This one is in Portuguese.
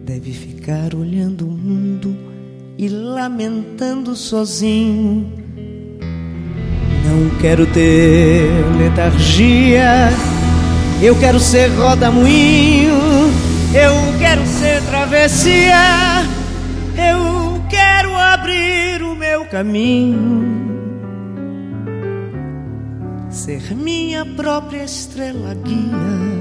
deve ficar olhando o mundo e lamentando sozinho. Não quero ter letargia, eu quero ser roda-moinho, eu quero ser travessia, eu quero abrir o meu caminho, ser minha própria estrela guia.